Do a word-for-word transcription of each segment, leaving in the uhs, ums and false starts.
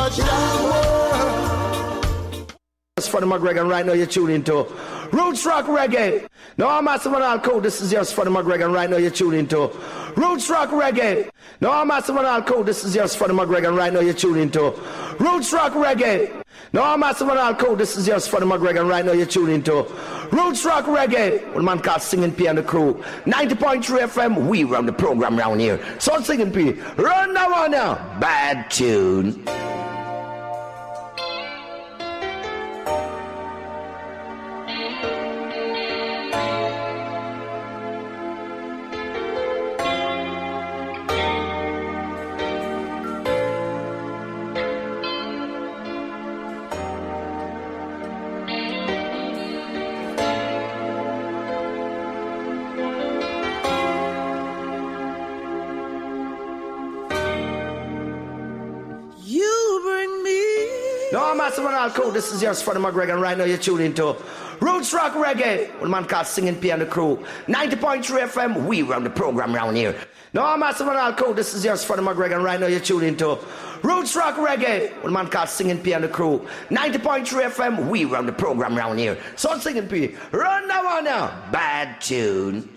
touchdown. It's Freddie McGregor, and right now you're tuning into Roots Rock Reggae. No, I'm Massive and All Code. This is yours, Freddie McGregor, and right now you're tuning into Roots Rock Reggae. No, I'm Massive and All Code. This is yours, Freddie McGregor, and right now you're tuning into Roots Rock Reggae. No, I'm Massive and All Code. This is yours, Freddie McGregor, and right now you're tuning into Roots Rock Reggae. One man called Singing P and the crew. ninety point three F M, we run the program around here. So Singing P, run that one now. Bad tune. Cool. This is yours, Freddie McGregor, and right now you're tuning into Roots Rock Reggae. One man called Singing P and the crew. ninety point three F M, we run the program around here. No, I'm Massive and All Code. This is yours, Freddie McGregor, and right now you're tuning into Roots Rock Reggae. One man called Singing P and the crew. ninety point three F M, we run the program around here. So Singing P, run that one now. Bad tune.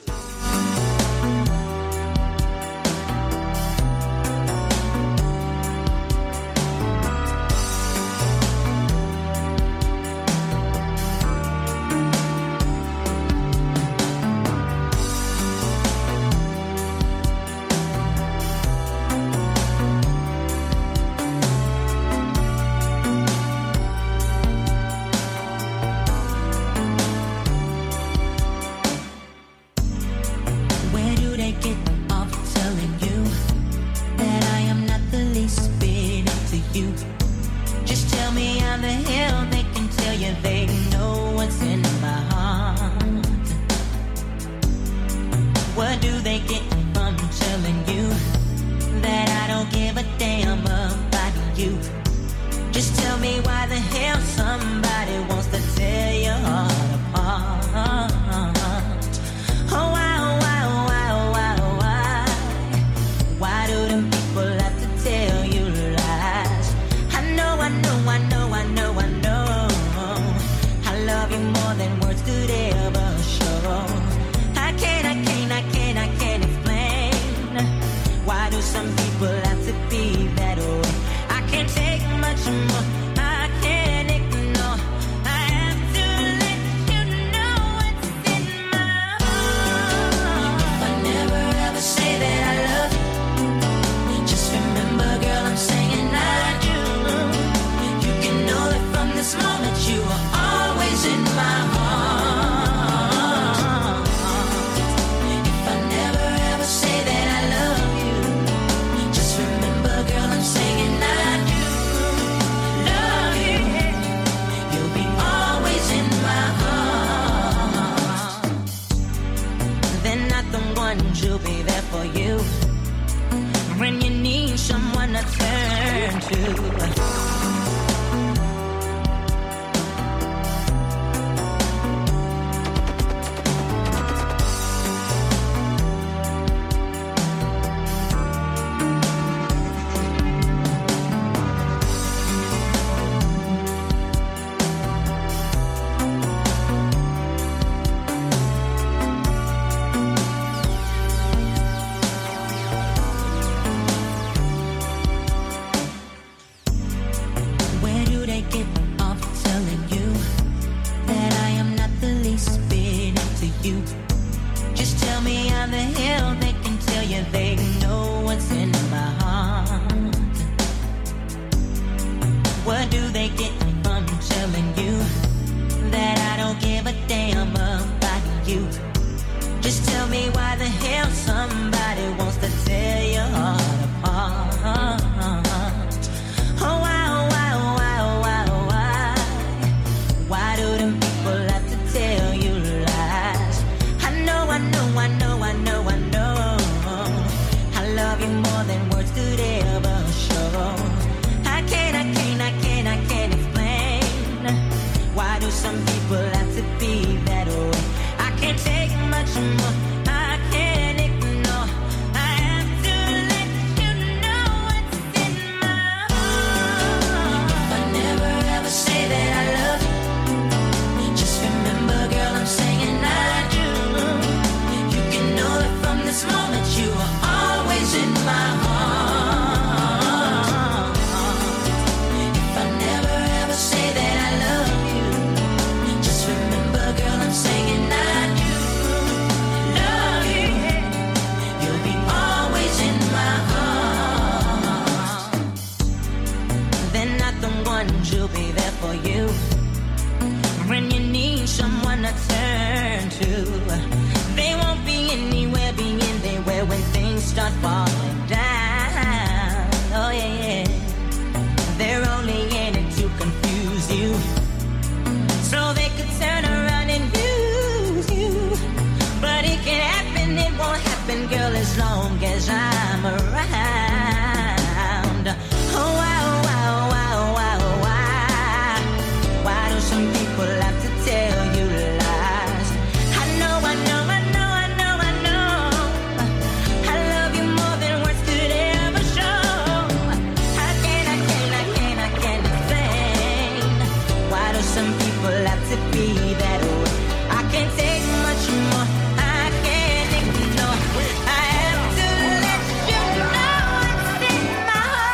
to. They won't be anywhere being there when things start falling down. Oh yeah, yeah. They're only in it to confuse you, so they could turn around and use you. But it can happen, it won't happen, girl, as long as I'm around. Oh wow, wow, wow, wow, wow. Why do some people have to tell you lies? I know, I know, I know, I know, I know. I love you more than words could ever show. I can't, I can't, I can't, I can't explain. Why do some people have to be that way? I can't take much more. I can't ignore. I have to let you know what's in my heart.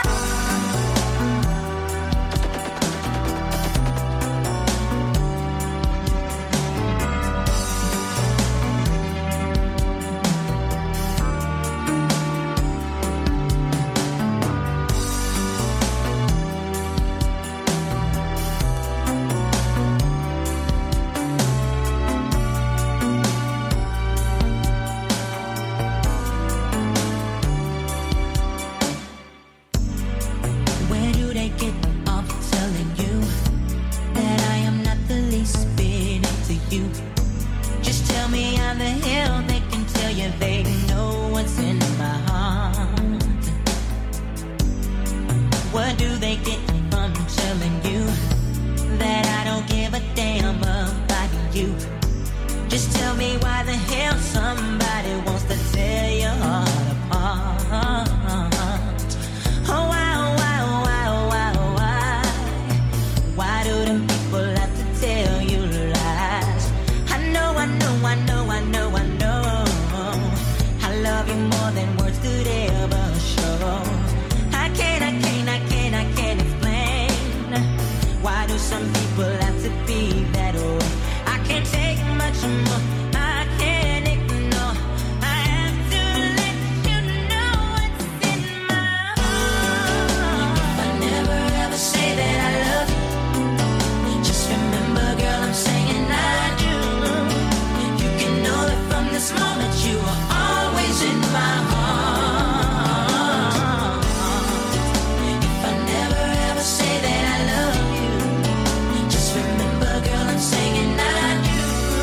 Where do they get off telling you that I am not the least bit into you? Just tell me how the hell they can tell you they know what's in my heart. What do they get from telling you that I don't give a damn about you? Just tell me why the hell somebody wants to tear your heart apart. Oh, wow, wow, wow, wow, why? Why do them people have to tell you lies? I know, I know, I know, I know, I know. I love you more than words could ever show. I can't, I can't, I can't, I can't explain. Why do some people have to be that way? I can't take much more. I can't ignore. I have to let you know what's in my heart. If I never ever say that I love you, just remember, girl, I'm saying I do. You can know that from this moment you are always in my heart. If I never ever say that I love you, just remember, girl, I'm saying I do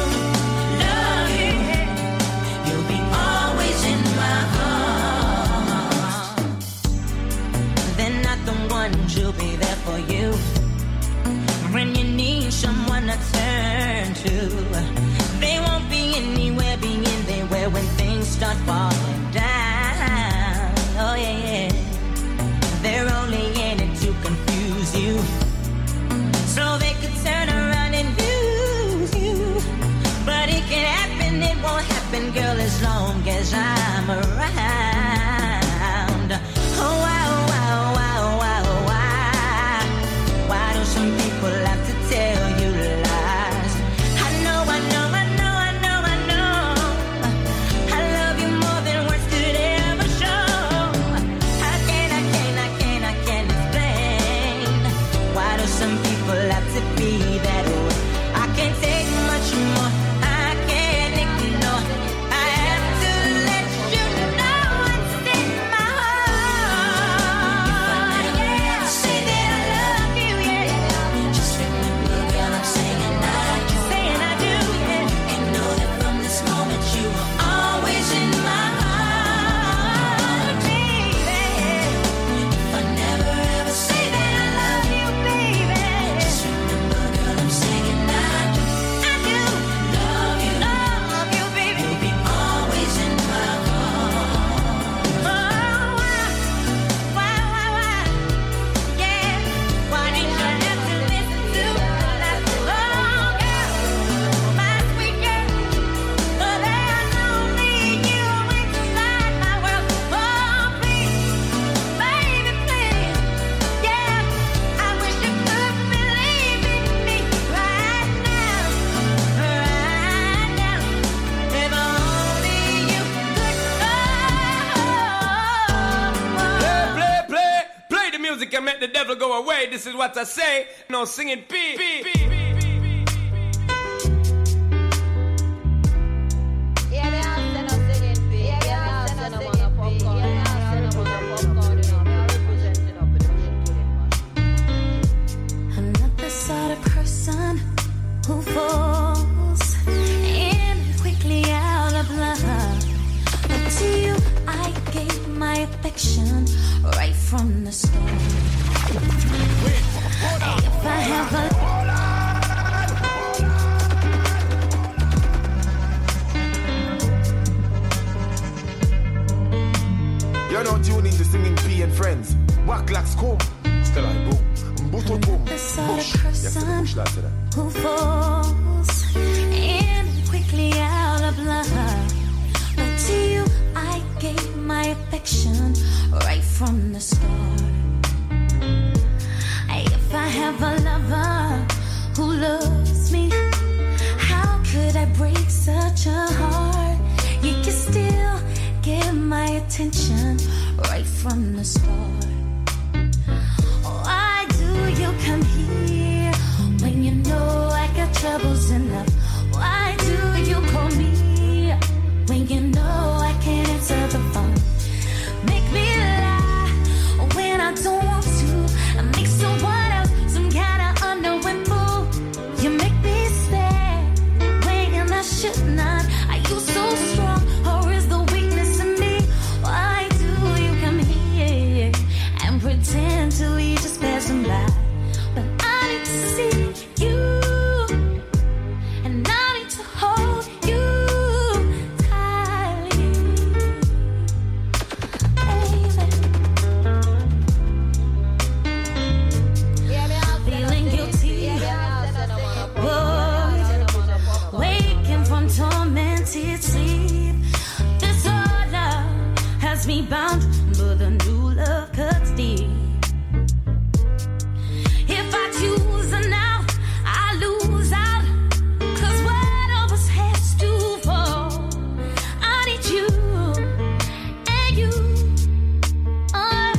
love you. You'll be always in my heart. They're not the ones who'll be there for you when you need someone to turn to. They won't be anywhere being there when things start falling down. Oh yeah, yeah. They're only in it to confuse you, so they could turn around and use you. But it can happen, it won't happen, girl, as long as I'm around. Oh wow, wow, wow, wow, why? Why do some people have to tell you lies? I know, I know, I know, I know, I know. I love you more than words could ever show. I can't, I can't, I can't, I can't explain. Why do some people have to be that way? I can't take much more. I can't ignore. I have to let you know what's in my heart. If I never ever say that I love you, yeah, just remember, girl, I'm saying I do. Saying I do, yeah. You can know that from this moment you are always in my heart, baby. If I never ever say that I love you, baby, just remember, girl, I'm saying I do. I do love you, love you, baby. You'll be always in my heart. Oh, why, why, why, why? Yeah, why did you have to listen to that? Oh, girl, my sweet girl. Oh, there's only you inside my world. Oh, please, baby, please. Yeah, I wish you could believe in me right now, right now. If only you could Play, play, play, play the music and make the devil go away. This is what I say. No singing P. P, P, P, P, P. start. If I have a You're not tuning to Singing P and Friends. Wacklax come. Still I boom. Mbuto boom. Bush. Yes, the bush lads to that. Who falls in quickly out of love. But to you I gave my affection right from the start. If I have a lover who loves me, how could I break such a heart? You can still give my attention right from the start. Why do you come here when you know I got troubles enough? Why do you call me when you know I can't answer the phone? Make me lie when I don't want to. I make someone else some kind of unknowing fool. You make me sad when I should not. Are you so strong or is the weakness in me? Why do you come here and pretend to be just passing by? But I need to see you, and I need to hold you tightly, baby. Feeling guilty, boy, waking from tormented sleep. This old love has me bound, but the new love cuts deep. If I choose now, I lose out. Cause one of us has to fall. I need you and you. Oh.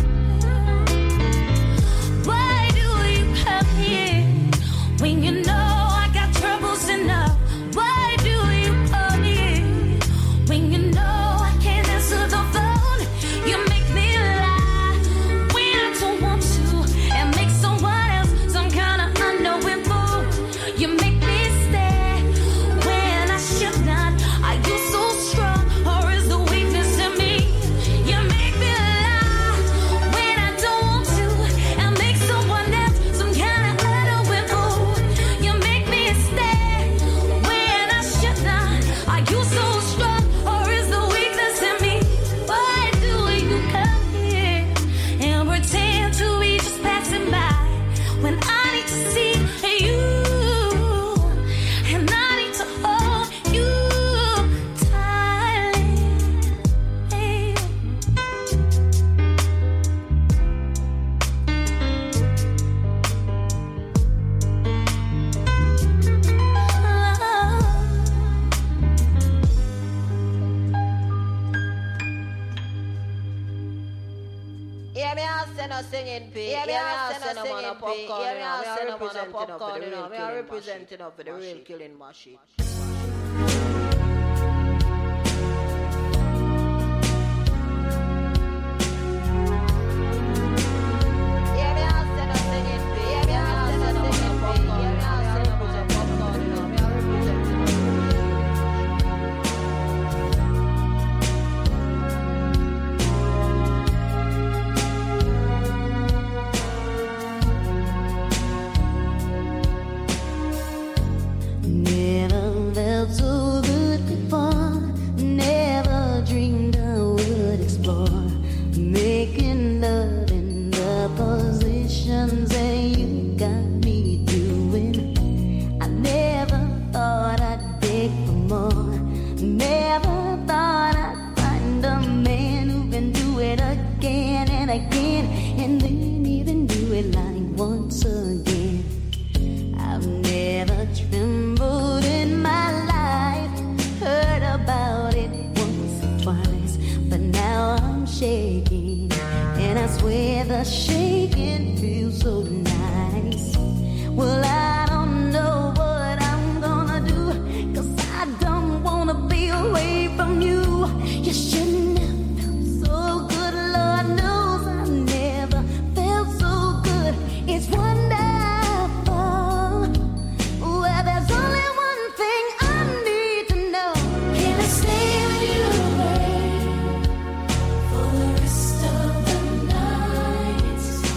Why do you come here when you know I got troubles enough? Why do you come here when you know I can't answer the phone? You make me lie when I don't want to, and make someone else some kind of unknowing fool. You make me stay when I should not. Are you so strong or is the weakness in me? You make me lie when I don't want to, and make someone else some kind of unknowing fool. You make me stay when I should not. Are you so strong or is the weakness in me? Why do you come here and pretend to be just passing by when I need to see you, and I need to hold you tightly? Yeah, me a send a singing P. Yeah, me a send a singing P. Yeah, me a send a popcorn. You know, me a representing of the real killing machine. Yeah, me a send a singing P. Yeah, me a send a singing P. Yeah, me a send a popcorn. You know, me a representing of the real Never felt so good before. Never dreamed I would explore making love in the positions that you got me doing. I never thought I'd beg for more. Never thought I'd find a man who can do it again and again, and then even do it like once again. I've never trembled in my life, heard about it once or twice, but now I'm shaking, and I swear the shaking feels so nice. Well, I don't know what I'm gonna do, cause I don't wanna be away from you. You shouldn't have felt so good, Lord knows I've never felt so good. It's wonderful. Well, there's only one thing I need to know. Can I stay with you, babe, for the rest of the night?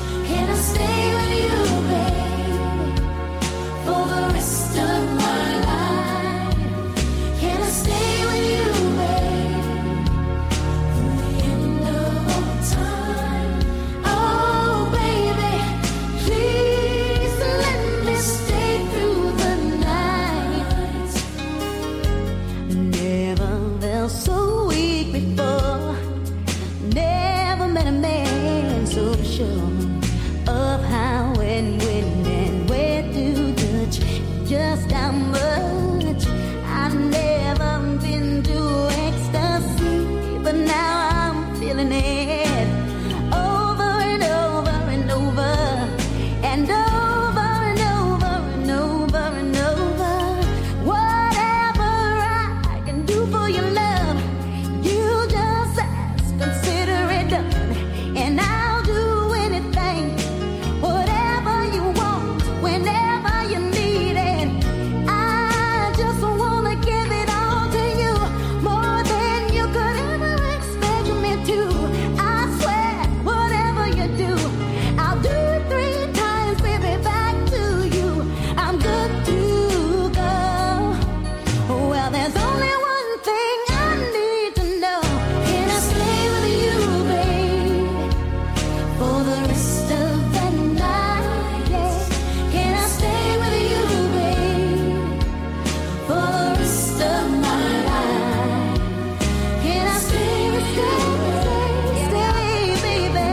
sure of how and when and where to touch, just how much. I've never been to ecstasy, but now I'm feeling it over and over and over and over and over and over and over. Whatever I can do for your love, you just ask, consider it done, and I'll do anything, whatever you want, whenever you need it. I just wanna give it all to you, more than you could ever expect me to. I swear, whatever you do, I'll do it three times, baby, back to you. I'm good to go. Well, there's only one thing I need to know. Can I stay with you, babe, for the rest of the night? Yeah. Can I stay with you, babe, for the rest of my life? Can I stay with you, stay, baby?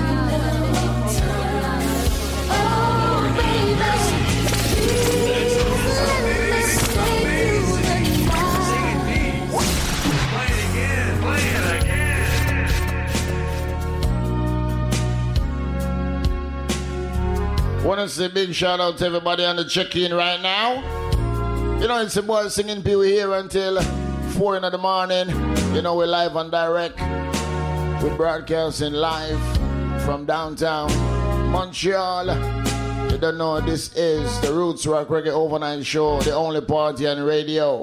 Oh, baby, please let me stay through the night. Want to say big shout out to everybody on the check-in right now. You know, it's a boy Singing P. We're here until four in the morning. You know, we're live and direct. We're broadcasting live from downtown Montreal. You don't know, this is the Roots Rock Reggae Overnight Show, the only party on radio.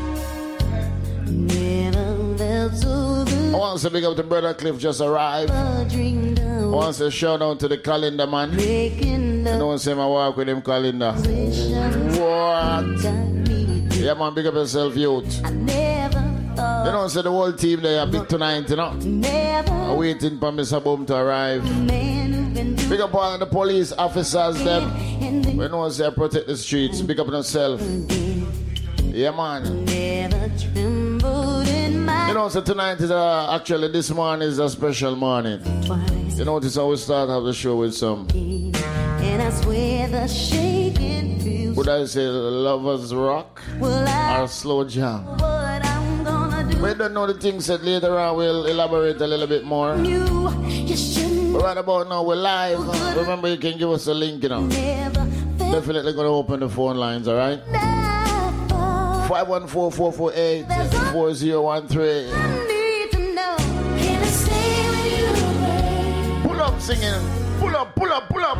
Never felt so good. I want to say big up to Brother Cliff, just arrived. I dreamed I of want to say shout out to the calendar man. making You love. know, say my walk with him calendar. Visions What? got me to. Yeah, man, big up yourself, youth. I never thought, You know, say the whole team there big tonight, you know. never I'm waiting for Mister Boom to arrive. man who can do Big up all the police officers, them. and then We know say protect the streets. Big up on yourself. Yeah, man. never trembled in my You know, so tonight is uh, actually this morning is a special morning. twice. You know, this how we start off the show with some. And I swear the shaking feels. Would I say lovers rock Well, I or slow jam? what I'm gonna do. We don't know the things that later on we'll elaborate a little bit more. You, you shouldn't But right about now we're live. Remember, you can give us a link, you know. never felt Definitely gonna open the phone lines, alright? never. five one four, four four eight, four zero one three. I need to know. Can I stay with you, babe? Pull up singing. Pull up, pull up, pull up.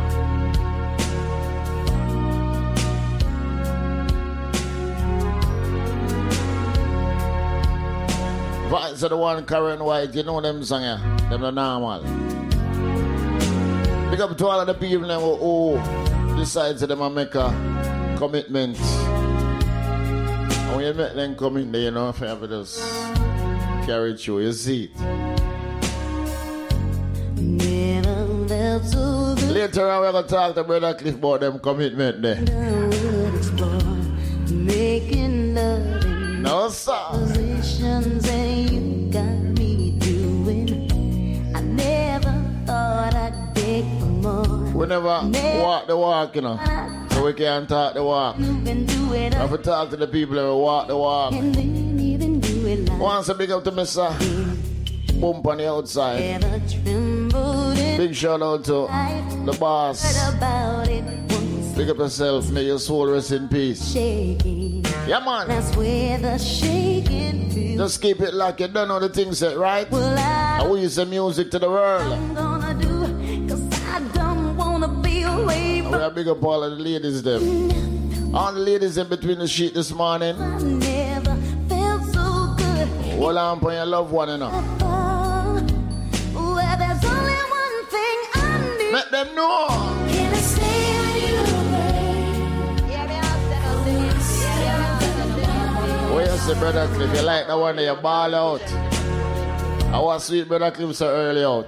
Vibes of the one Karen White, you know them song, yeah? Them are normal. Big up to all of the people who oh, decide to them and make a commitment. And when you make them come in there, you know, if you have to just carry it through, you see it. Never felt so good. Later on, we're going to talk to Brother Cliff about them commitment there. I would explore making love in No, sir. positions and you got me doing. I never thought I'd beg for more. We never walk the walk, you know. So we can't talk the walk. You can do it We have to talk to the people who walk the walk. and then even do it like Once a big up to Mister Bump on the outside. never trembled in Big shout out to the boss. Heard about it once Big up yourself. May your soul rest in peace. shaking. Yeah, man. That's where the shaking feels. Just keep it like you don't know the things that right. Well, I And we use the music to the world. I'm gonna do, cause I don't wanna be away And we from are big up all of the ladies them. All the ladies in between the sheet this morning. I never felt so good. Hold on for your loved one, you know. Well, there's only one thing I need. Let them know. Can I stay with you, babe? Yeah, me ask them, I sing it. Yeah, me ask them, I sing it. What you say, Brother Cliff? You like the one that you ball out? I was sweet Brother Cliff so early out.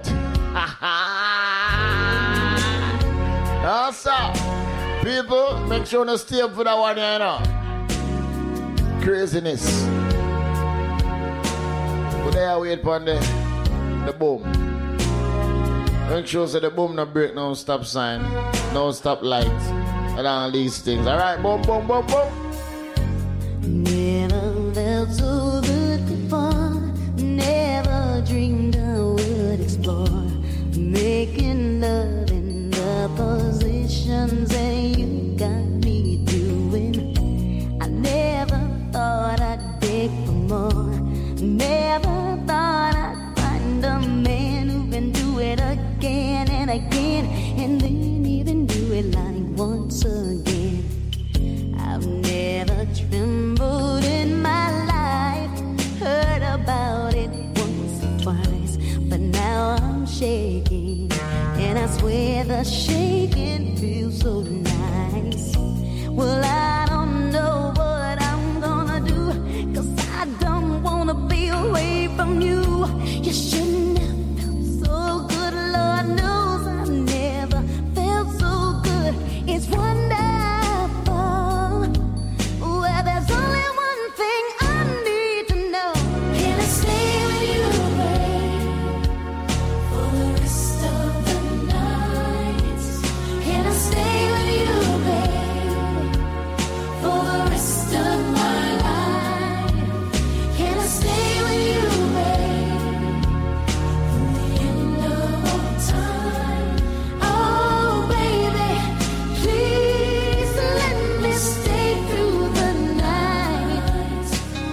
No, sir. People, make sure you stay up for that one, you know. Craziness. But there I wait for the, the boom. Make sure that the boom no break, no stop sign, no stop light, and all these things. All right, boom, boom, boom, boom. Never felt so good before. Never dreamed I would explore making love in the positions that you got me doing. I never thought I'd beg for more. Never thought I'd find a man who can do it again and again, and then even do it like once again. I've never trembled in my life, heard about it once or twice, but now I'm shaking, and I swear the shaking feels so nice. Well, I don't know what I'm gonna do, 'cause I don't wanna be away from you. You shouldn't have felt so good, Lord knows I've never felt so good. It's wonderful. Well, there's only one thing I need to know. Can I stay with you, babe, for the rest of the night? Can I stay with you, babe, for the rest of my life? Can I stay with you, babe, till the end of time? Oh, baby, please let me stay through the night.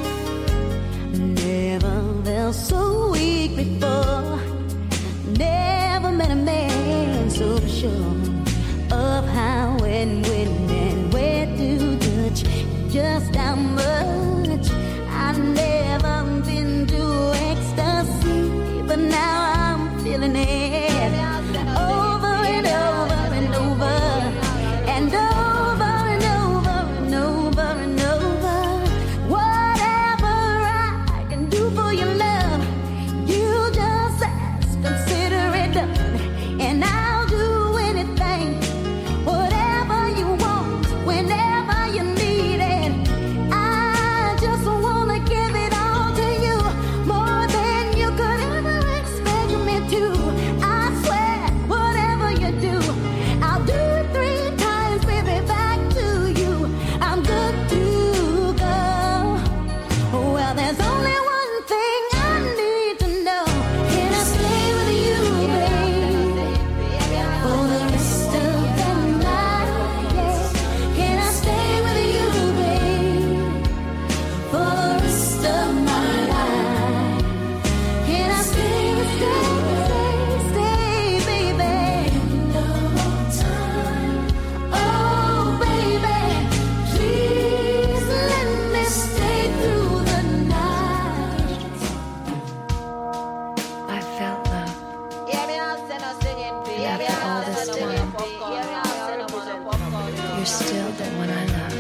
Never felt so weak before. Never met a man so sure of how and when and where to touch, just how much. I've never been to ecstasy, but now I'm feeling it over and over and over and over and over and over and over. Whatever I can do for your love, you just ask, consider it done, and I'll do anything, whatever you want, whenever you need it. I just wanna give it all to you, more than you could ever expect me to. I swear, whatever you do, I'll do it three times, baby, back to you. I'm good to go. Well, there's only one thing I need to know. Can I stay with you, babe, for the rest of the night? Yes. Can I stay with you, babe, for the rest of my life? Can I stay, stay, stay, stay, baby? No time. Oh, baby, please let me stay through the night. I felt love. Yeah, me all send us singing, P. Yeah, me After all all this send us time, singing popcorn. Yeah, me all send us singing popcorn. You're still the one I love.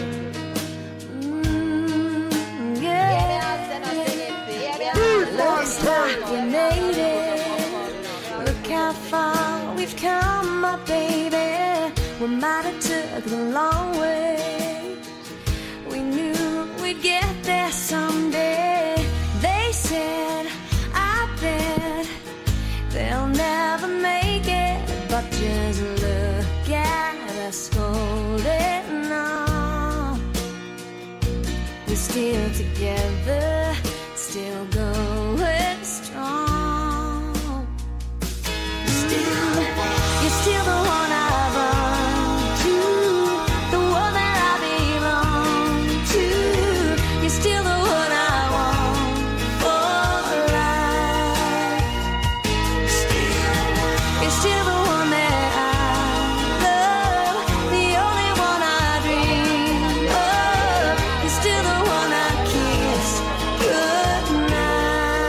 Yeah, me all send us singing, P. Yeah, me all send us Looks singing like we made it. Look how far we've come, my baby. We might have took the long way. We knew we'd get there someday. They said, I bet they'll never make it, but just look at us holding on. We're still together, still going strong. Still, you're still the one I run to, the one that I belong to. You're still the one I want for life. Still, you're still the one that I love, the only one I dream of. You're still the one I kiss goodnight.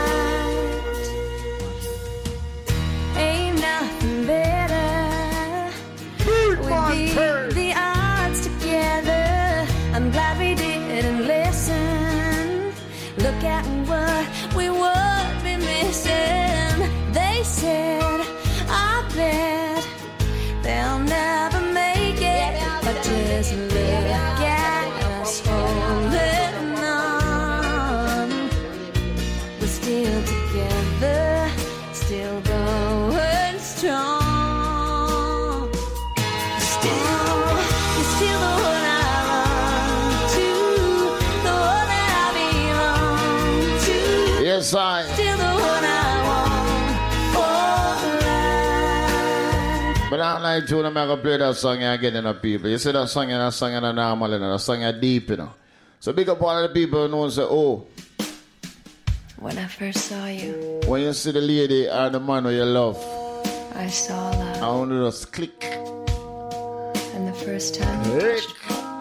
side. Still the one I want for life. But I'm like, too, I'm going to play that song and get enough people. You see that song and that song and that normal and that song and deep, you know. So big up all of the people who know and say, oh. When I first saw you, When you see the lady or the man who you love, I saw love. I want to just click. And the first time you Click. touched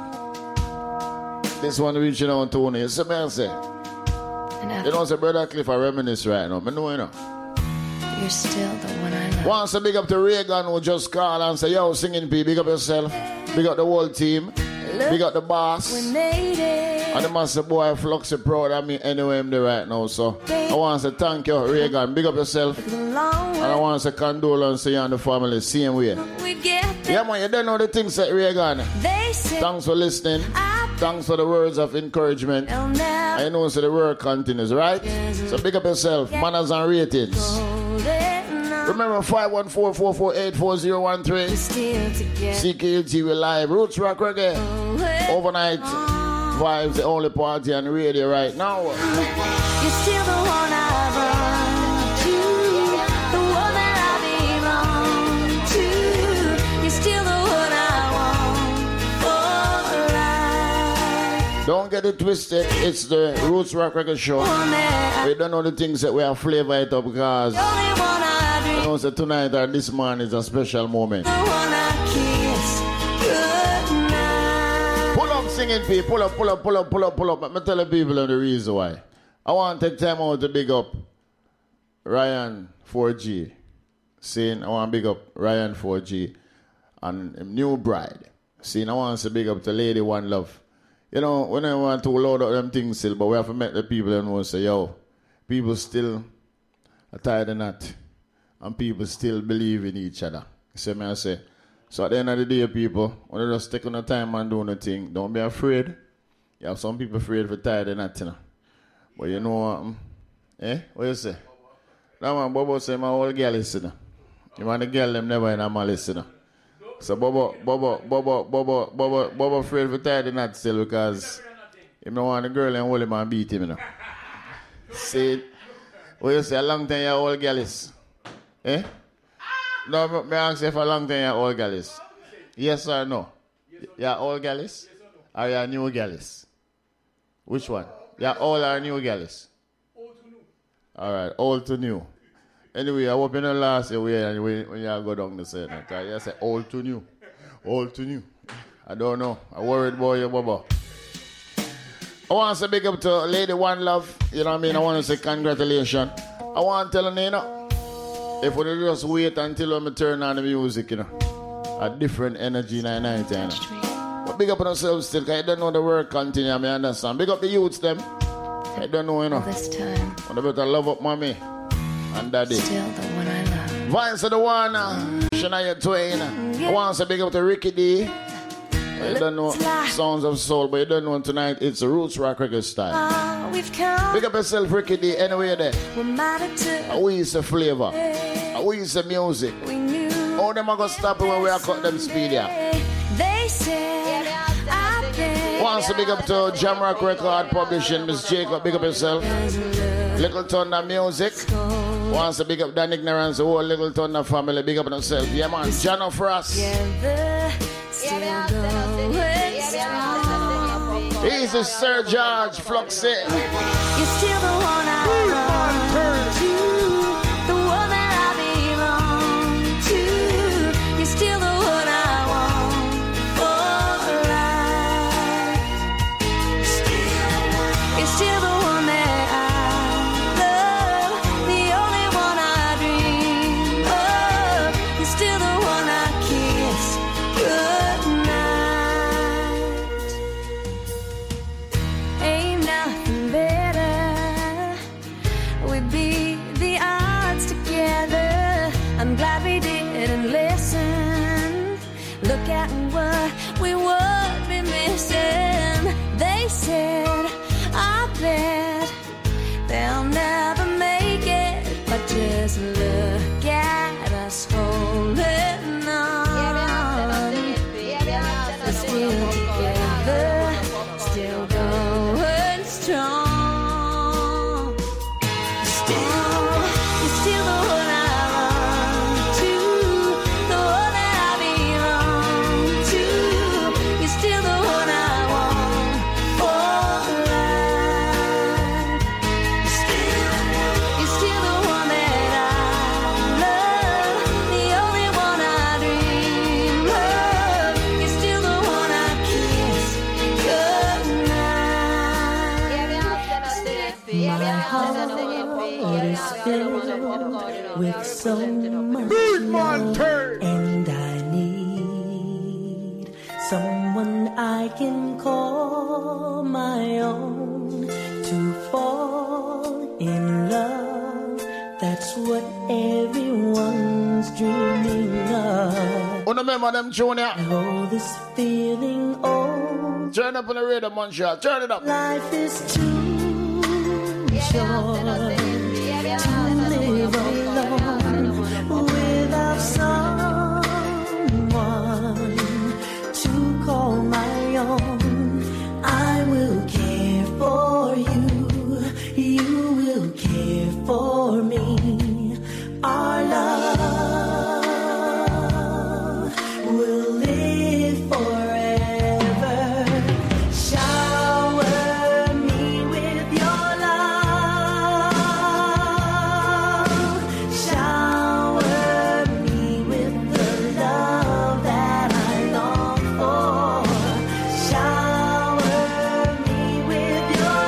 This one reaching out to Tony. You see me, I say. me, and You after know, say, Brother Cliff, I reminisce right now. I know, you know. you're still the one I love. Once a big up to Reagan who just call and say, yo, singing P, big up yourself. Big up the whole team. Big up the boss. We made it. And the master boy Fluxy proud of me anyway I'm there right now. So I want to say thank you, Reagan. Big up yourself. It's a long And I way. want to say condolence to you and the family. Same way. We get there. Yeah, man, you don't know the things that Reagan. They say Thanks for listening. I Thanks for the words of encouragement. will never I know so the work continues, right? So big up yourself. Manners and ratings. hold it. No. Remember five one four, four four eight, four zero one three. Still together. C K L T V Live. Roots Rock Reggae. Hold it. Overnight vibes, the only party on radio right now. You're still the one I run to, the one that I belong to. You're still the one I want for life. Don't get it twisted. It's the Roots Rock Reggae Show. One that We don't know the things that we have flavor it up because I, the only one I you dream, know, so tonight or this morning is a special moment. the one I kiss. Good night. Pull up singing people, pull up, pull up, pull up, pull up, pull up. Let me tell the people the reason why. I want to take time out to big up Ryan four G. Saying I want to big up Ryan four G and him new bride. Saying I want to big up the lady One Love. You know, when I want to load up them things still, but we have to make the people and want to say, yo, people still are tired of that. And people still believe in each other. You see me I say? So at the end of the day, people, when you just take on the time and do the thing, don't be afraid. You have some people afraid for tired of that, you know. But you know what? Um, eh? What you say? That man, Bobo say my whole girl is, you know. You want the girl, them never in a malice, you know. So Bobo, Bobo, Bobo, Bobo, Bobo, Bobo afraid for tired of that still because he don't want the girl and hold him and beat him, you know. See, what you say, a long time your whole girl is. Eh? No, me me ask you for a long time you're old gallis. Yes or no? You're old gallis? Or you're new gallis? Which one? You're old or new gallis? Old to new. Alright, old to new. Anyway, I hope you don't last year when you when you go down the side. Because you say old to new. Old to new. I don't know. I'm worried about you, Bubba. I want to say big up to Lady One Love. You know what I mean? I want to say congratulations. I want to tell her, you know, if we just wait until we turn on the music, you know, a different energy in the night, you know. But big up on ourselves still, because I don't know the work continue, I understand. Big up the youths, them. I don't know, you know. This time, I better love up mommy and daddy. still the one I love. Vance of the one, uh, Shania Twain. I want to say big up to Ricky D. You don't know Sounds of Soul, but you don't know tonight it's a Roots Rock Reggae style. Oh, we've come. Big up yourself, Ricky D. Anyway there. We might have took. How is the flavor? How is the music? We knew. How them are going to stop it when we are cut them speed here? They said I've been. Once a big up to Jamrock Record Publishing, Miss Jacob, big up yourself. Little Thunder Music. Once a big up Dan Ignorance, the whole Little Thunder family, big up on yourself. Yeah man, Jano Frost. Together, still going strong. He's a Sir George Fluxy. You're still the one I run to, the one that I belong to. You're still the one I want for life. You're still the one that I love, the only one I dream of. You're still the one I kiss goodnight. Ain't nothing better. We beat the odds together. I'm glad we didn't listen. Look at what we would be missing. They said, I bet they'll never make it, but just look at us holding on. We're still together, still going strong. with so much love, and I need someone I can call my own to fall in love. That's what everyone's dreaming of. Oh, remember them, Junior? I hold this feeling, oh. Turn up on the radio, Montreal. Turn it up. Life is too short to live alone without someone to call my own. I will care for you. You will care for me. Our love will live forever. Shower me with your love. Shower me with the love that I long for. Shower me with your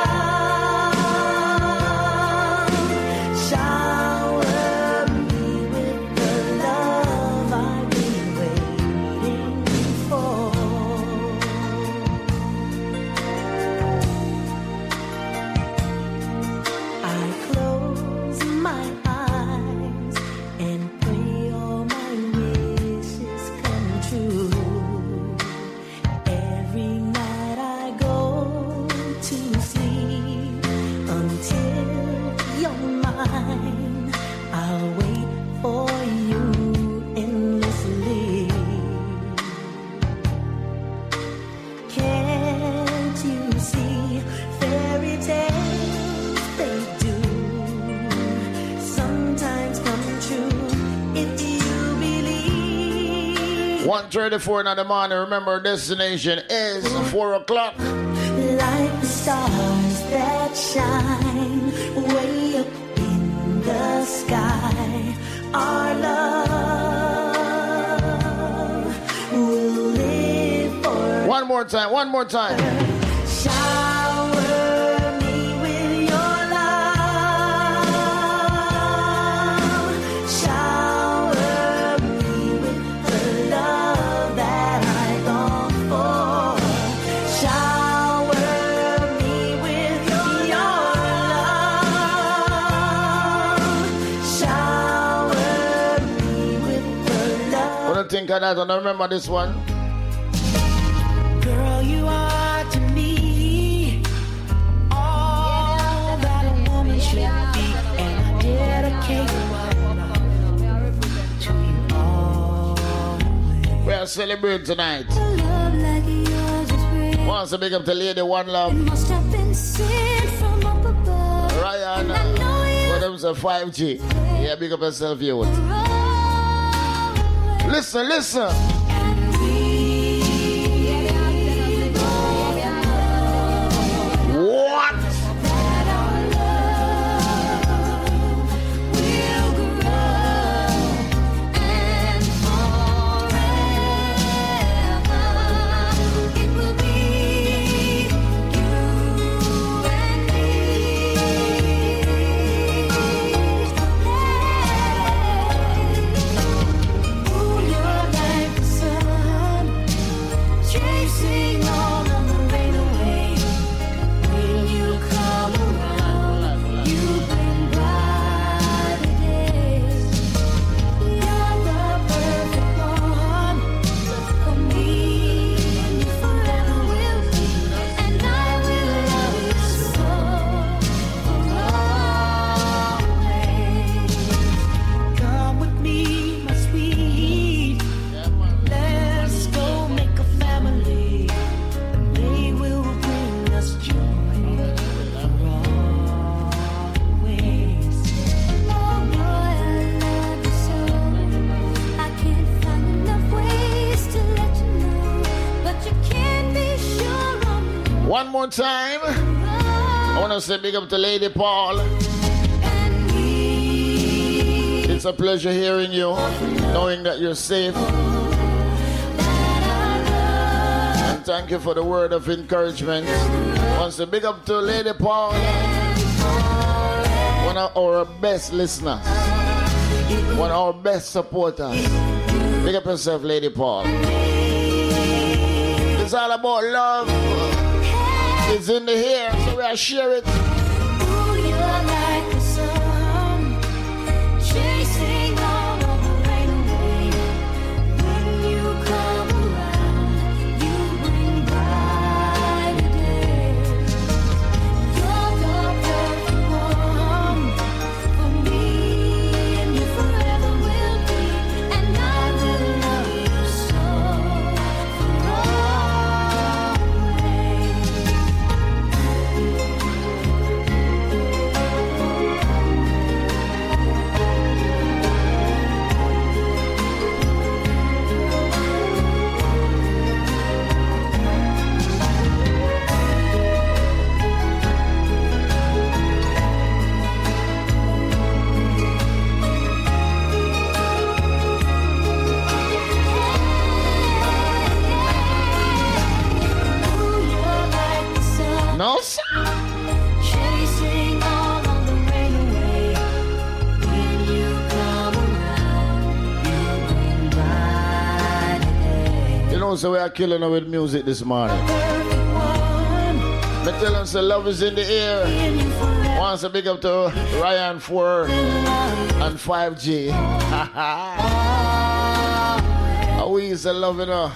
love. Shower me with the love I've been waiting for. I close my eyes and pray all my wishes come true. Every night I go to sleep until you're mine. I'll wait for you endlessly. Can't you see fairy tales, they do sometimes come true if you believe. one thirty-four in the morning. Remember, our destination is four o'clock. Like the stars that shine way up in the sky, our love will live forever. One more time, one more time. Shower me with your love. Shower me with the love that I long for. Shower me with your love. Shower me with the love. What do you think of that? And remember this one. Girl, you are to me all that a woman should be, and I dedicate to you always. We are celebrating tonight. A love like yours is real. Once a big up to Lady One Love. Must have been sent from up above. Ryan, And I know you what them say five G. Yeah, big up yourself, you. always. Listen, listen. And we What? that our love will grow and forever it will be you and me. Ooh, you're like the sun, chasing all of the rain away. When you come around, you bring brighter days. You're the perfect one for me, and you forever will be. And I will love you so always. Come with me, my sweet. Let's go make a family, and they will bring us joy for always. Oh boy, I love you so. I can't find enough ways to let you know, but you can't be sure I'm One more time. I want to say big up to Lady Paul. and me. It's a pleasure hearing you, knowing that you're safe. And thank you for the word of encouragement. Once a big up to Lady Paul, one of our best listeners. One of our best supporters. Big up yourself, Lady Paul. It's all about love. It's in the air, so we are share it. Ooh, you're like the sun, chasing all of the rain away. When you come around, you bring brighter days. You're the perfect one for me, and you forever will be. And I will love you so No, sir. chasing all of the rain away. When you come around, you bring brighter days. You know, so we are killing her with music this morning. Perfect one, Me tell them, say love is in the air. and you forever Once a big up to Ryan four and five G. How we is loving her.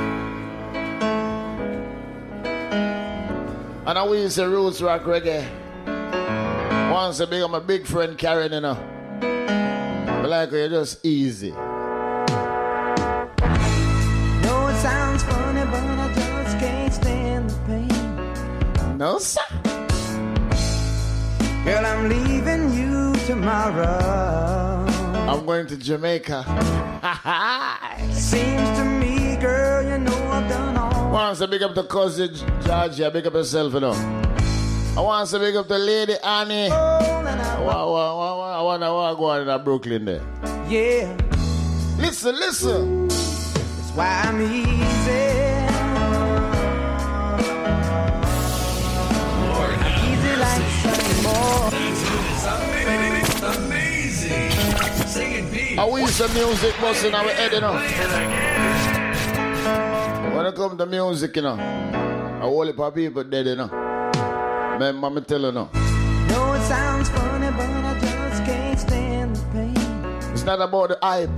And how we is the roots rock reggae. Once a big up my big friend Karen, you know. But like you're just easy. No, it sounds funny, but I just can't stand the pain. No, sir. Girl, I'm leaving you tomorrow. I'm going to Jamaica. Seems to me, girl, you know I've done all. Once a big up to cousin Georgia, big up yourself, you know. I want to big up to Lady Annie. Oh, and I, I want to go on in Brooklyn there. yeah, Listen, listen. that's why I'm easy. I'm easy like Sunday morning. It's amazing. Singing P. I wish some music busting our head, you know. When it comes to music, you know, a whole heap of people dead, you know. Man, mama tell you, no. No, it sounds funny, but I just can't stand the pain. It's not about the hype.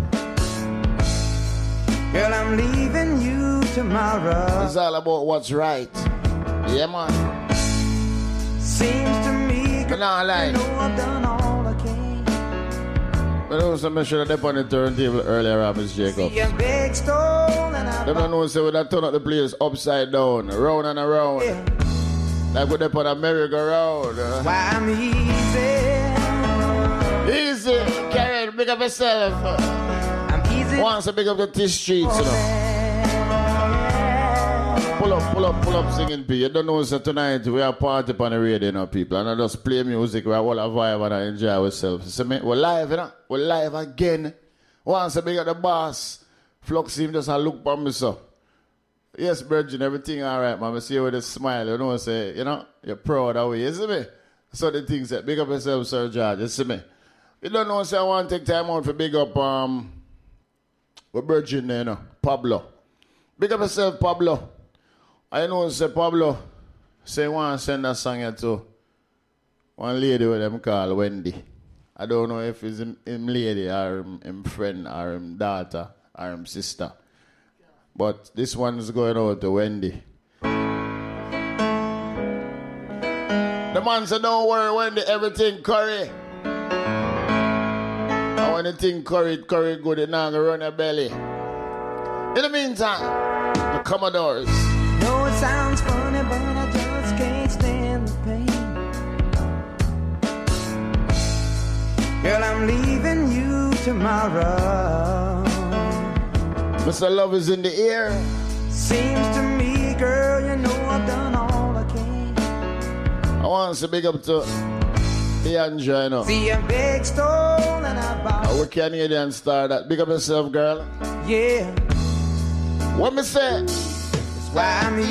Girl, I'm leaving you tomorrow. It's all about what's right. Yeah, man. Seems to me, But girl, now I you lie. know I've done all I can. But also make sure that they on the turntable earlier, Miss Jacob. See a big stone and I They don't know, say, we that turn up the place upside down, round and around. yeah, Like we they put a merry-go-round. Uh. why I'm easy. Easy, Karen, big up yourself. I'm easy. Once I big up the Tish Streets, you know. Pull up, pull up, pull up, singing P. You don't know, so tonight we are party on the radio, you know, people. And I just play music, we are all a vibe and I enjoy ourselves. So, me, we're live, you know. We're live again. Once I big up the boss, Flux him just a look for me, so. Yes, Virgin, everything all right, man. I see you with a smile, you know, say, you know, you're proud of me, you see me? So the things that, big up yourself, Sir George, you see me? You don't know, say I want to take time out for big up, um, with Virgin, you know, Pablo. Big up yourself, Pablo. I know, say, Pablo, say, you want to send a song here to one lady with them call Wendy. I don't know if it's him, him lady or him, him friend or him daughter or him sister. But this one's going out to Wendy. The man said, don't worry, Wendy, everything curry. And when the thing curry, curry good, it now gonna run your belly. In the meantime, the Commodores. No, it sounds funny, but I just can't stand the pain. Girl, I'm leaving you tomorrow. Mister Love is in the air. Seems to me, girl, you know I've done all I can. I want to big up to Leandra, you know. See a big stone and I bought. Our Canadian star that. Big up yourself, girl. Yeah, What me say? that's why I'm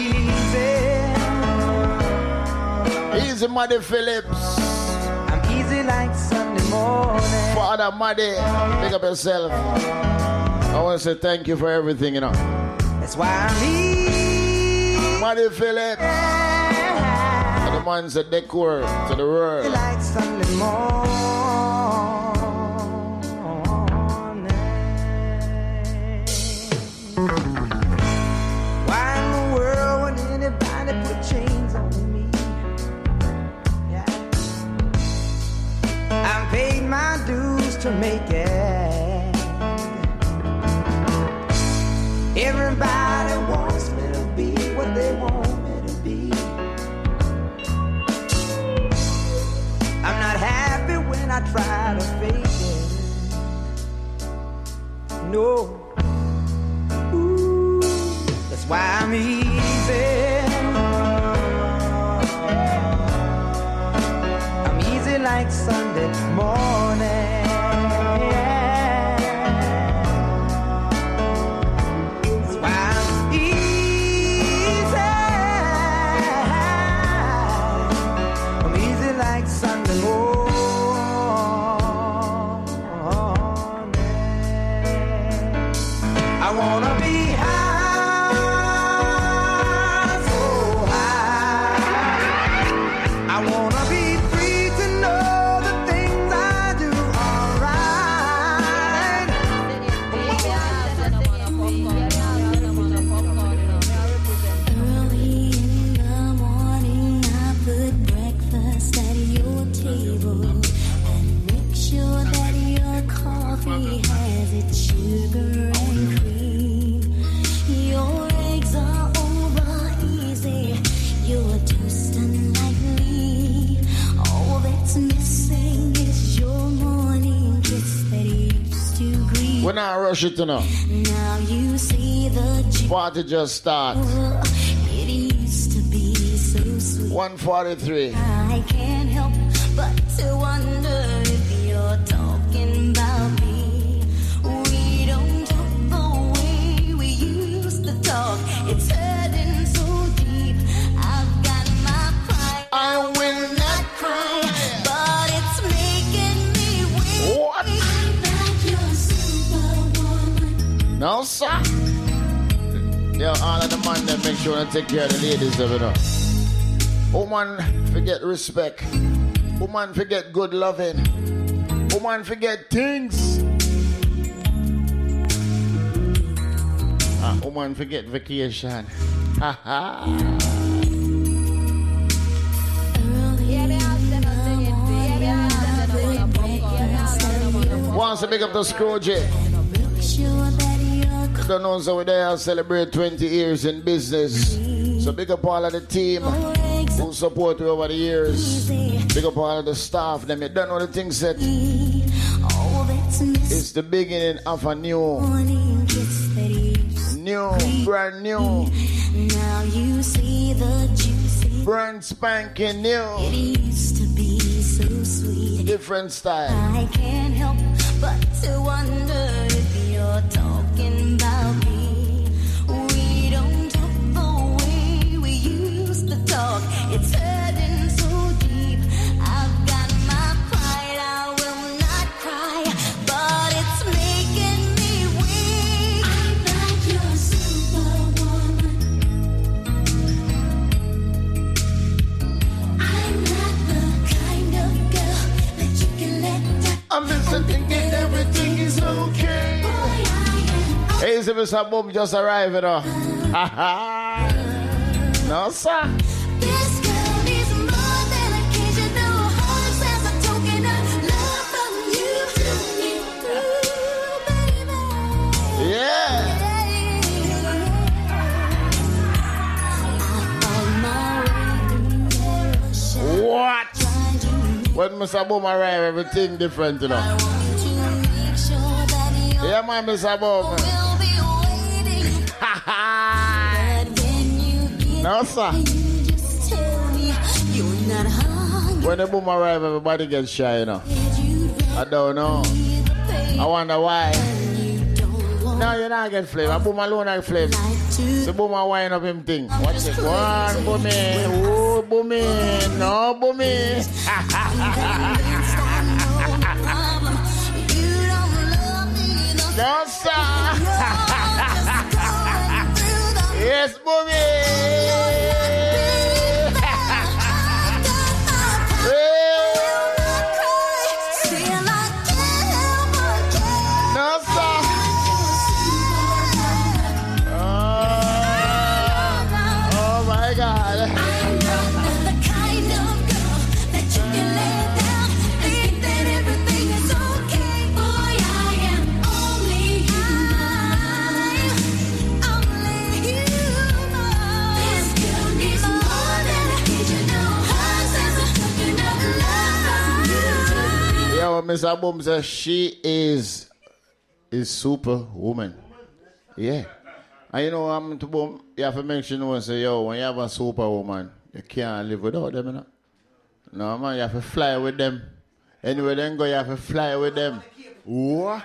easy. Easy, Muddy Phillips. I'm easy like Sunday morning. Father Maddy, pick up yourself. I want to say thank you for everything, you know. That's why I'm easy. Maddy Phillips. And the man's a decor to the world. Like Sunday morning. Why in the world would anybody put chains on me? Yeah. I paid my dues to make it. Everybody wants me to be what they want me to be. I'm not happy when I try to fake it. No. Ooh, that's why I'm easy. I'm easy like Sunday morning. That's why I'm easy. I'm easy like Sunday morning. I wanna be high, so high. I wanna be free to know the things I do Early in the morning, I put breakfast at your table and make sure that your coffee has its sugar and cream. Your eggs are over easy. You're just unlikely. All that's missing is your morning kiss that used to greet. We're not rushing to know. Now you see the juice. Party just start. It used to be so sweet. one forty-three. I can't help but to wonder if you're talking about me. We don't talk the way we used to talk. It's hurting so deep. I've got my pride. I will not cry. But it's making me weak. What? I'm not your superwoman. No, sir. Yo, all of the man that make sure to take care of the ladies, you know. Woman forget respect. Woman forget good loving. Woman forget things. Ah, woman forget vacation. Ha ha. Once I pick up the Scrooge. You don't know, so we're there celebrate twenty years in business. So big up all of the team who support you over the years. Big up all of the staff. Them you don't know the things that it's the beginning of a new, new, brand new, Now you see the juicy. brand spanking new, It used to be so sweet. different style. I can't help but to wonder if you're talking about me. We don't talk the way we used to talk. It's hurting so deep. I've got my pride. I will not cry, but it's making me weak. I'm not your superwoman. I'm not the kind of girl that you can let down. I'm just thinking everything is okay. Hey, it's Mister Boom just arrived, you know. Ha ha. No, sir. This girl needs more than occasional hugs as a token of love from you. Ooh, baby. Yeah. I found my way through the ocean, What? trying to When Mister Boom arrive, everything different, you know. I want to make sure that you Yeah, man, Mister Boom. will be waiting. Ha ha. But when you get No, sir. there, you just tell me you're not hungry. When the boom arrive, everybody gets shy, you know. You'd I don't know. rather pay I wonder why. you don't want No, you not get flame. I boom alone like flame. like to. The boom a wind up him thing. Watch it. One boomy. Oh, boomy. No, boomy. Yes, mommy. No, sir. Oh, oh my God. Yo, Miss Abum says she is is superwoman. Yeah. And you know, I'm to boom, you have to make sure you know, say, yo, when you have a superwoman, you can't live without them, you know? No, man, you have to fly with them. Anywhere they go, you have to fly with them. What?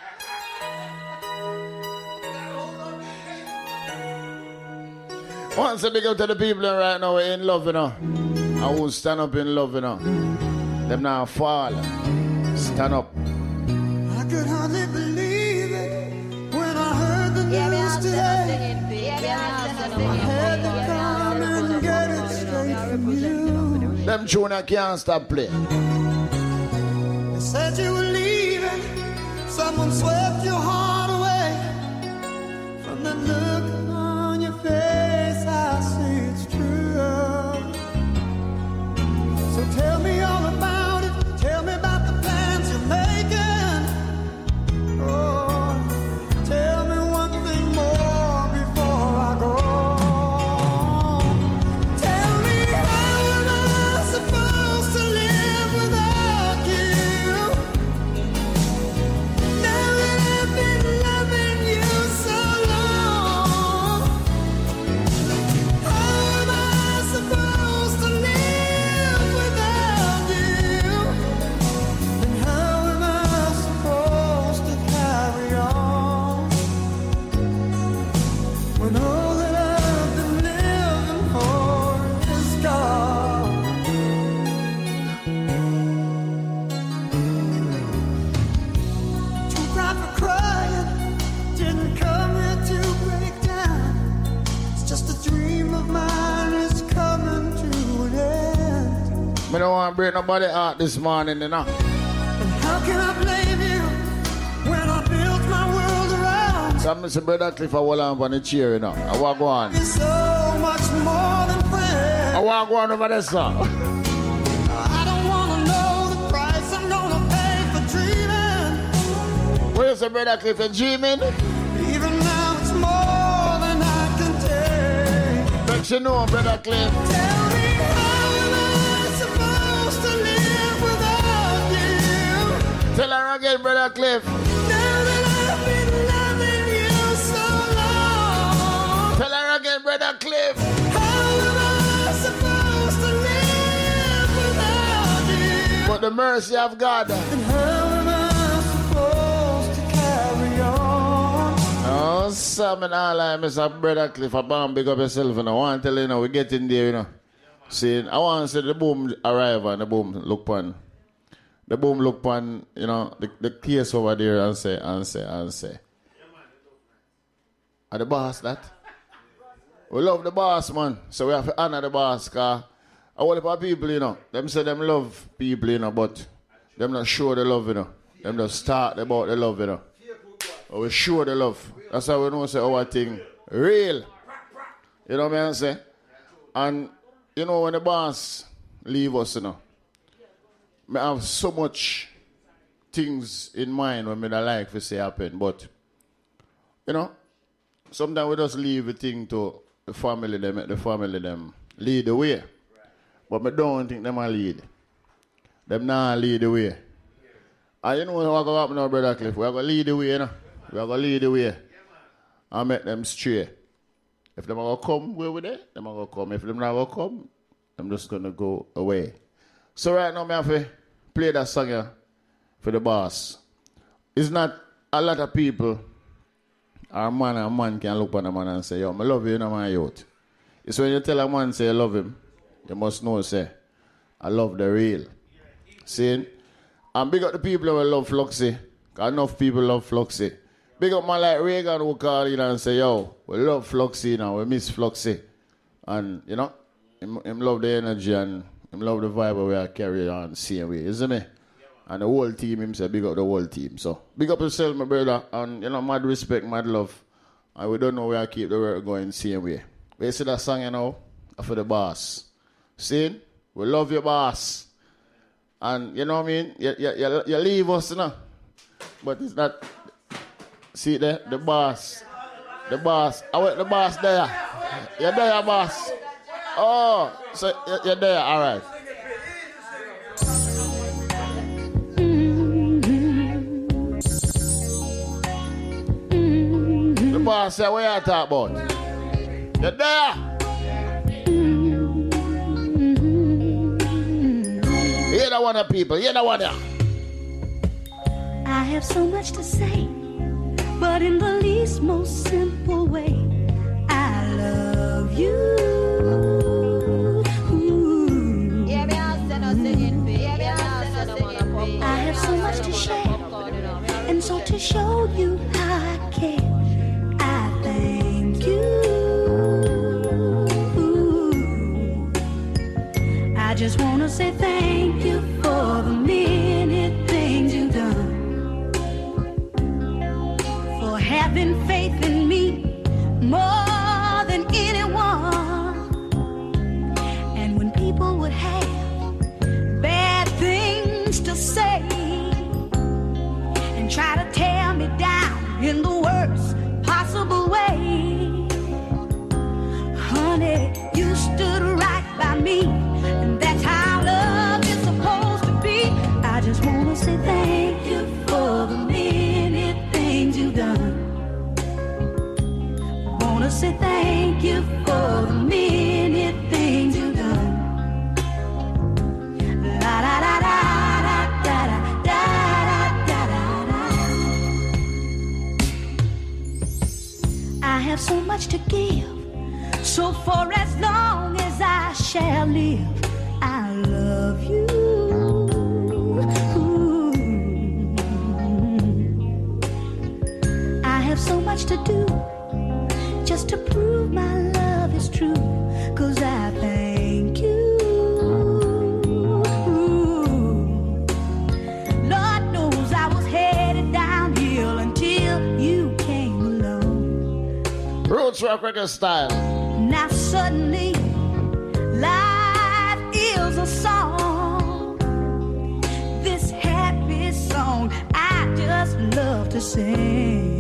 Once I big up to the people right now, we're in love, you know. I will stand up in love, you know. Them now fall. Stand up. I could hardly believe it when I heard the news today. I had to come and get it straight from you. Them tune I can't stop playing. They said you were leaving. Someone swept your heart away. From that look on your face, I see it's true. So tell me all about it. Tell me about the plans you're making. Oh, tell me one thing more before I go. Tell me how am I supposed to live without you? Now that I've been loving you so long, how am I supposed to live without you? And how am I supposed to carry on when all that I've been living for is gone? Too proud for crying, didn't come here to break down. It's just a dream of mine, it's coming to an end. I don't want to break nobody out this morning, you know. And how can I blame you when I built my world around? So I'm Mister Brother Cliff, I will on the chair, you know. I want to go on. It's so much more than friends. I want to go on over there, sir. I don't want to know the price I'm gonna pay for dreaming. Where's the Brother Cliff? You dreaming? Even now it's more than I can take. Don't you know, Brother Cliff? Tell me how am I supposed to live without you? Tell her again, Brother Cliff. Now that I've been loving you so long, Tell her again, Brother Cliff. how am I supposed to live without you? But the mercy of God. And how am I supposed to carry on? Oh, Sam and all I Mister Brother Cliff, I bomb big up yourself, and I want to tell you, you know, we get in there, you know. See, I want to say the boom arrive and the boom look pan. The boom look pan, you know, the, the case over there and say, and say, and say. Are the boss that? We love the boss, man. So we have to honor the boss, because a whole heap of people, you know, them say them love people, you know, but them not sure the love, you know. Them just start about the love, you know. But we sure the love. That's how we know say our thing real. You know what I'm saying? And you know when the boss leave us, you know, I have so much things in mind when I like to say happen, but you know, sometimes we just leave the thing to the family, them make the family them lead the way. But I don't think them will lead. Them not lead the way. And you know what going to happen now, Brother Cliff? We're going to lead the way, you know. We're going to lead the way and make them stray. If them are going to come where we there, them are going to come. If them not going to come, I'm just going to go away. So right now, I have to play that song here for the boss. It's not a lot of people, or man and man can look on a man and say, yo, I love you, you know, my youth. It's when you tell a man, say, you love him, you must know, say, I love the real. See? And big up the people who love Fluxy. Enough people love Fluxy. Big up man like Reagan who call in and say, yo, we love Fluxy now, we miss Fluxy. And, you know, him, him love the energy and him love the vibe we are carrying on the same way, isn't it? And the whole team, him say, big up the whole team. So, big up yourself, my brother. And, you know, mad respect, mad love. And we don't know where I keep the work going the same way. But you see that song, you know, for the boss. See? We love your boss. And, you know what I mean? You, you, you, you leave us, you know. But it's not... See there, the boss. The boss. I went the boss there. You're there, boss. Oh, so you're there, all right. Mm-hmm. The boss said, what you talk about? You're there. Mm-hmm. You're the one of people. You're the one there. I have so much to say, but in the least most simple way, I love you. Ooh. I have so much to share, and so to show you how I care, I thank you. Ooh. I just want to say thank you for the many things you've done, having faith in me more than anyone. And when people would have bad things to say and try to tear me down in the worst possible way, honey, you stood right by me, and that's how love is supposed to be. I just want to say thank you for the many things you've done. Say thank you for the many things you've done. La da da da da da da da da da. I have so much to give, so for as long as I shall live, I love you. Ooh. I have so much to do, just to prove my love is true, 'cause I thank you. Lord knows I was headed downhill until you came along. Roots Rock Record style. Now suddenly, life is a song. This happy song I just love to sing.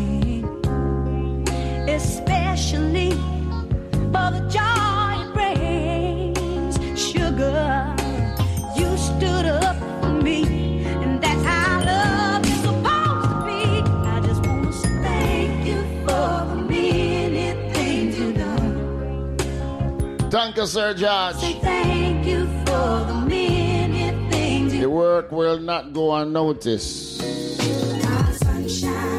Especially for the joy it brings. Sugar, you stood up for me, and that's how love is supposed to be. I just want to say thank you for the many things you've done. Thank you, Sir George. Say thank you for the many things you've done. The work will not go unnoticed. Our sunshine.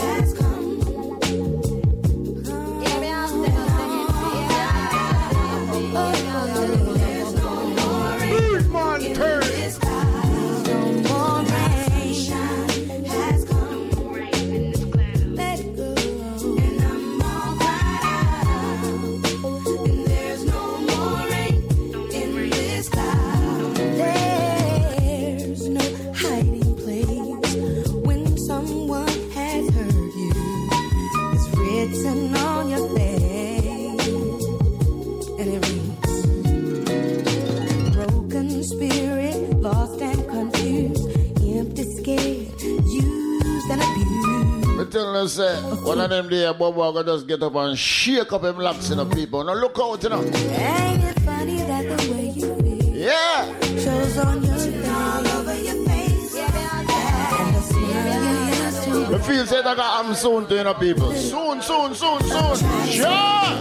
Say, one of them there, Bobo, go just get up and shake up him locks in the people. Now look out, you know. Ain't it funny that the way you feel? Yeah. Shows on your face, all over your face. And the smile you used to. The feel say that I'm soon to you know, people. Soon, soon, soon, soon. Sure.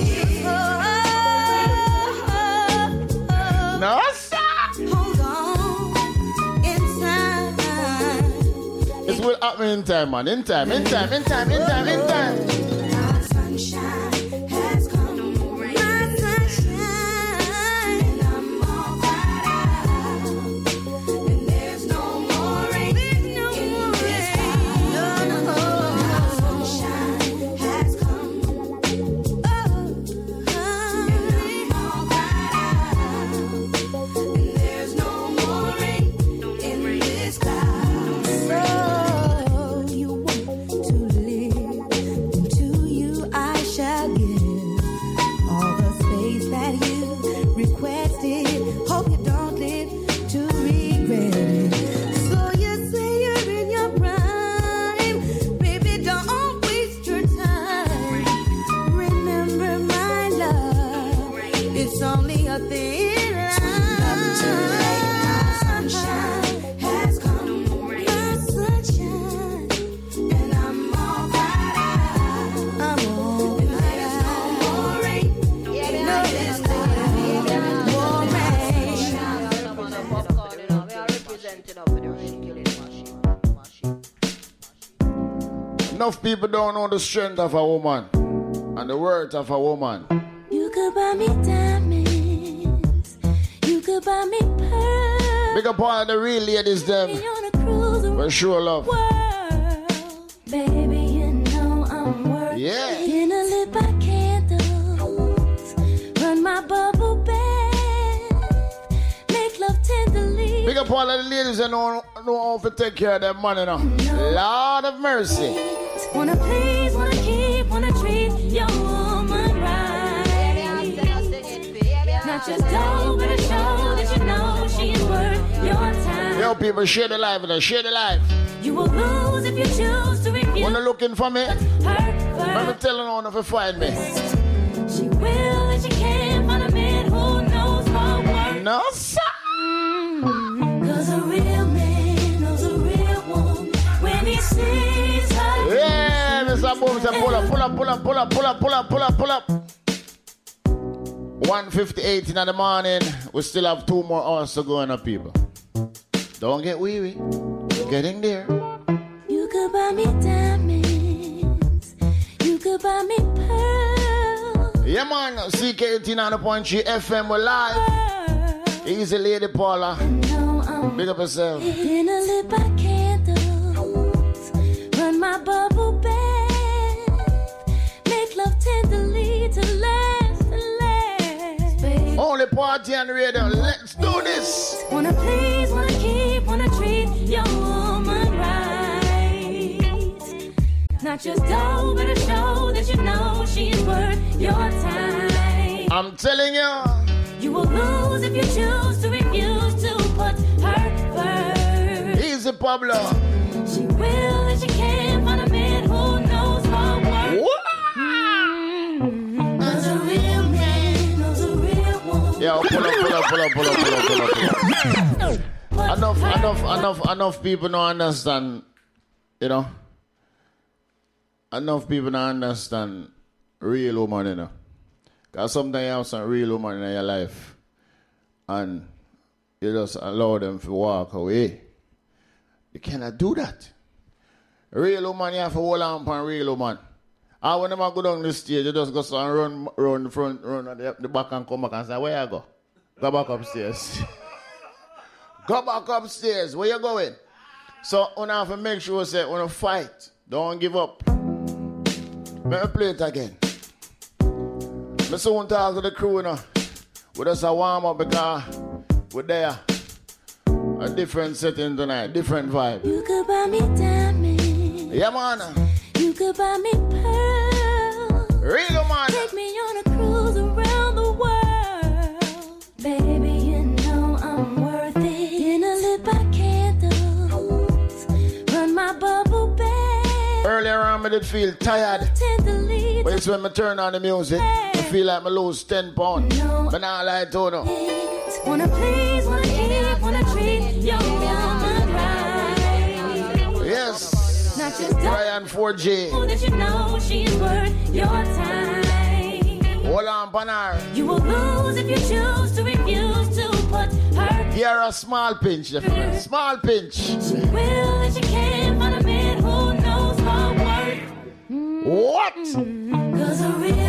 No, sir. Hold on. In time. It will happen in time, man. In time, in time, in time, in time, in time. Our sunshine has come. My sunshine. And I'm all cried out. And there's no more rain. There's no more rain. No, no, no. Enough people don't know the strength of a woman and the worth of a woman. You could buy me diamonds. You could buy me pearls. Big up all the real ladies them. On a cruise around For sure love. the world. Baby, you know I'm worth Yeah. it. Dinner lit by candles. Run my bubble bath. Make love tenderly. Big up all of the ladies that know, know how to take care of their money now. Lord of mercy. Wanna please, wanna keep, wanna treat your woman right. Not just dough, but a show that you know she's worth your time. Yo, people, share the life with us. Share the life. You will lose if you choose to refuse. When you're looking for me, her I'm telling on if you find me. She will and she can't find a man who knows her worth. No, sir. Cause a real man knows a real woman when he sees her. Yeah, Mister Boom said pull up, pull up, pull up, pull up, pull up, pull up, pull up, pull up. one fifty-eight in the morning. We still have two more hours to go on, people. Don't get weary. We're getting there. You could buy me diamonds. You could buy me pearls. Yeah, man. C K eighty-nine point three F M, we're live. Easy Lady Paula. Big up yourself. Dinner lit by candles. Run my bubble bath. Make love tenderly to last and last. Baby. Only party on the radio. Let's do this. Wanna please, wanna keep, wanna treat your woman right. Not just dough, but a show that you know she's worth your time. I'm telling you. You will lose if you choose to refuse to put her first. Easy, Pablo. She will and she can't find a man who knows her worth. What? Mm-hmm. Cause a real man knows a real woman. Yo, pull up, pull up, pull up, pull up, pull up, pull up, pull up. Enough, enough, enough, enough people don't understand, you know. Enough people don't understand real woman, you know. Because sometimes you have some real woman in your life and you just allow them to walk away. You cannot do that. Real woman, you have to hold on for a real woman. And when I go down the stage, you just go and run, run the front, run at the, the back and come back and say, where you go? Go back upstairs. Go back upstairs. Where you going? So, you have to make sure say, when you fight, don't give up. Let me play it again. I soon talk to the crew now. We just a warm up because we're there. A different setting tonight, different vibe. You could buy me diamonds. Yeah, man. You could buy me pearls. Real man. Take me on a cruise around the world. Baby, you know I'm worth it. Dinner lit by candles. Run my bubble bath. Earlier on, I did feel tired. Tenderly. But it's when I turn on the music, I feel like I lose ten pounds. But now I like to know. Wanna please, wanna keep, wanna treat your woman right. Yes. Not just Brian four J. that you know she's worth your time. Hold on, Panar. You will lose if you choose to refuse to put her. Here a small pinch, definitely. Small pinch. She will and she can't find a man who knows her worth. What? Cause a real